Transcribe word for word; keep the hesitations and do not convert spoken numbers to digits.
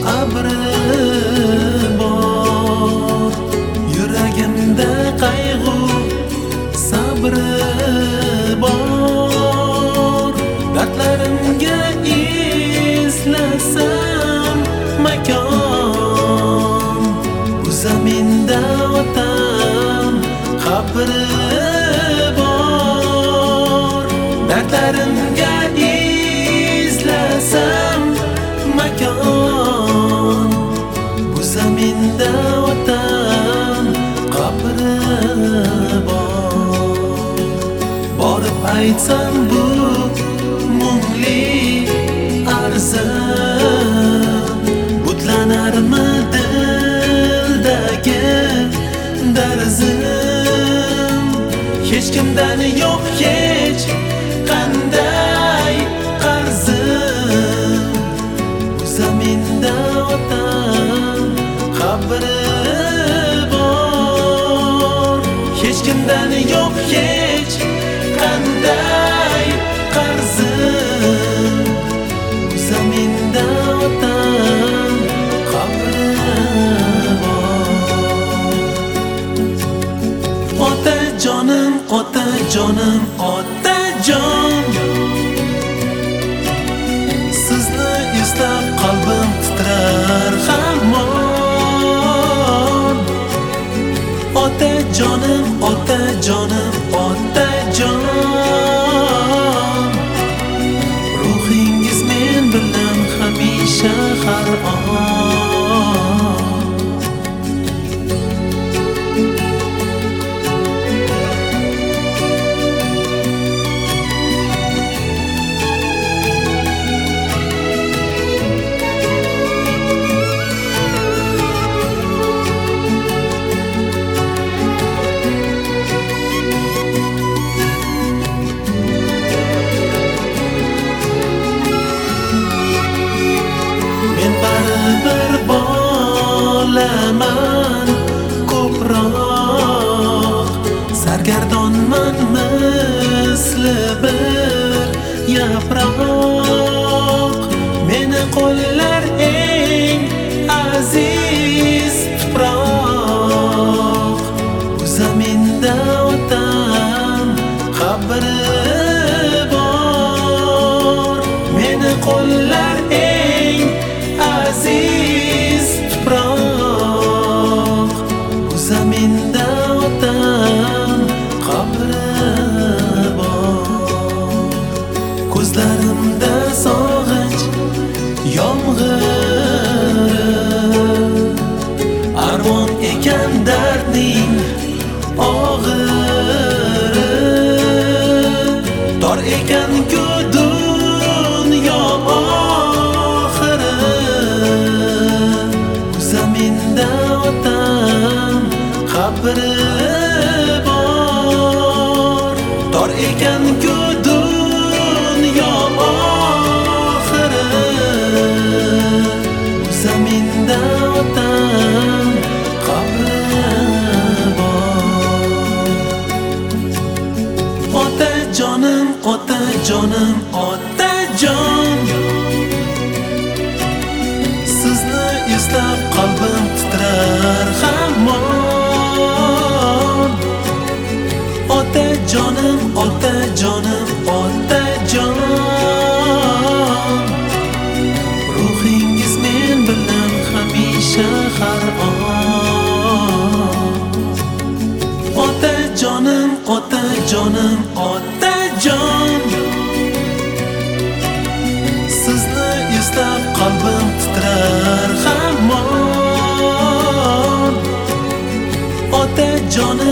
abri bor, yuragimda qayg'u sabri bor. Dardlarimga izlasam makon, bu zaminda otam qabri bor. Dardlarimga izlasam makon, bu zaminda otam qabri bor. Borib aytsam bu mungli arzim, butlanarmi dildagi darzim? Hech kimdan yo'q hech qanday qarzim, bu zaminda otam qabri bor. Hech kimdan yo'q hech qanday qarzim, bu zaminda otam qabri bor. Otajonim, otajonim, otajon, sizni eslab qalbim titrar hamon. Otajonim, otajonim, otajon, ruhingiz men bilan hamisha har on. Bir bolaman ko'proq, sargardonman misli bir yaproq. Meni qo'llar eng aziz tuproq, bu zaminda otam qabri bor. Meni qo'llar eng aziz tuproq, bu zaminda otam qabri bor. Ko'zlarimda sog'inch yomg'iri, armon ekan dardning og'iri. Tor ekan-ku dunyo oxiri, bu zaminda otam qabri bor. Tor ekan-ku dunyo oxiri, bu zaminda otam qabri bor. Otajonim, otajonim, otajon, sizni eslab qalbim titrar hamon. Otajonim, otajonim, otajon, ruhingiz men bilan hamisha har on. Otajonim, otajonim, otajon, sizni eslab qalbim titrar hamon. Otajonim